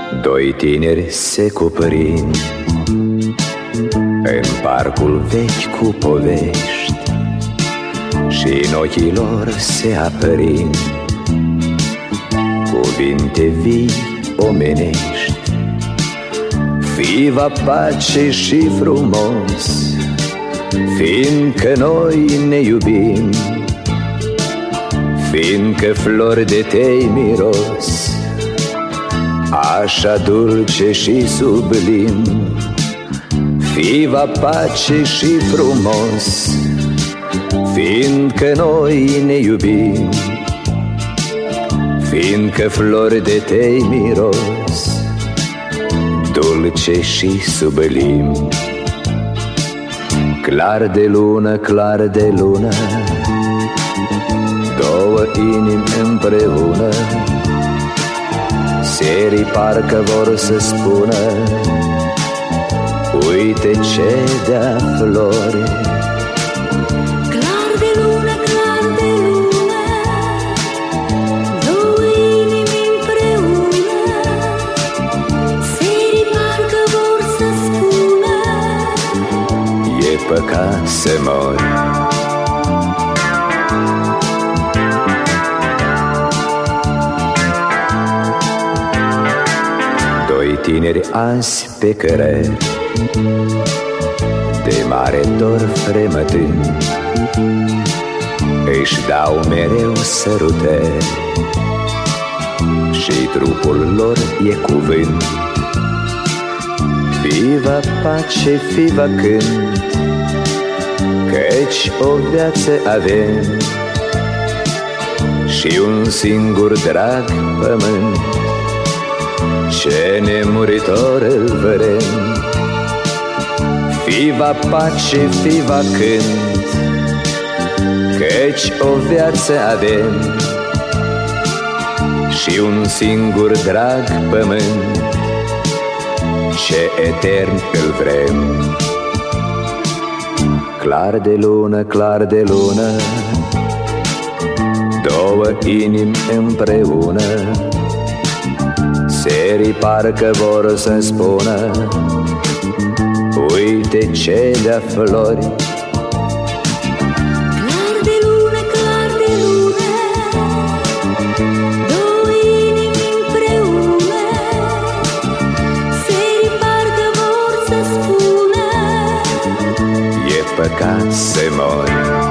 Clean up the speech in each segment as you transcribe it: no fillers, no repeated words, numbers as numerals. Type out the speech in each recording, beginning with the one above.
Doi tineri se cuprind în parcul vechi cu povești și în ochii lor se aprind cuvinte vii omenești. Viva pace și frumos, fiindcă noi ne iubim, fiindcă flori de tei miros așa dulce și sublim. Viva pace și frumos, fiindcă noi ne iubim, fiindcă flori de tei miros dulce și sublim. Clar de lună, clar de lună, două inimi împreună, serii parcă vor să spună: uite ce de-a flori. Clar de lună, clar de lună, două inimi împreună, serii parcă vor să spună: e păcat să mori. Doi tineri azi pe cărări, de mare dor fremătând, își dau mereu sărutări și trupul lor e cuvânt. Viva pace, viva cânt, căci o viață avem și un singur drag pământ, ce nemuritor îl vrem. Viva pace, viva cânt, căci o viață avem și un singur drag pământ, ce etern îl vrem. Clar de lună, clar de lună, două inimi împreună, serii parcă vor să spună: uite ce de-a flori. Clar de lună, clar de lună, două inimi împreună, serii parcă vor să spună: e păcat să mori.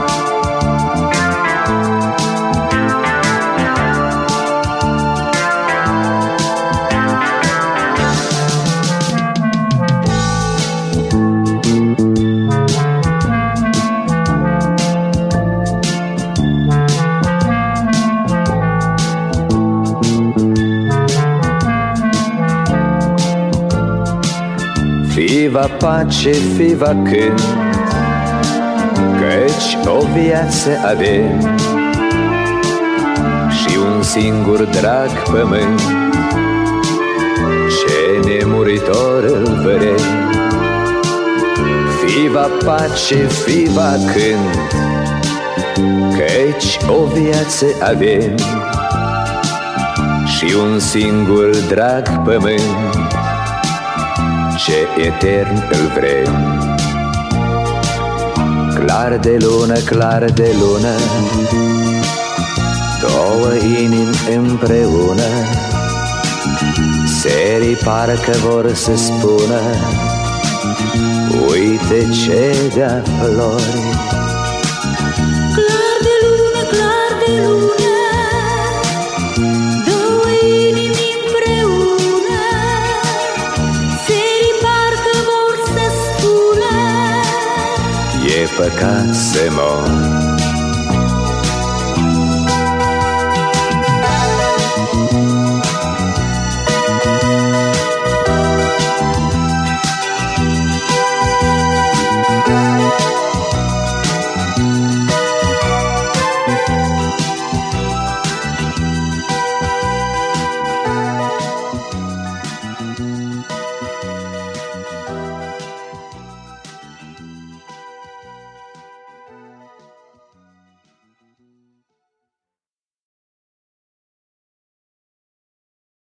Viva pace, viva cânt, căci o viață avem și un singur drag pământ, ce nemuritor îl vrem. Viva pace, viva cânt, căci o viață avem și un singur drag pământ, ce etern îl vrem. Clar de lună, clar de lună, două inimi împreună, serii parcă vor să spună: uite ce de-a flori. Clar de lună, clar de lună, două inimi împreună, serii parcă vor să spună: e păcat să mori.